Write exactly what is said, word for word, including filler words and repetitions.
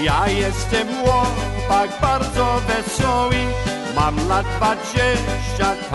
Ja jestem chłopak bardzo wesoły, mam lat dwadzieścia.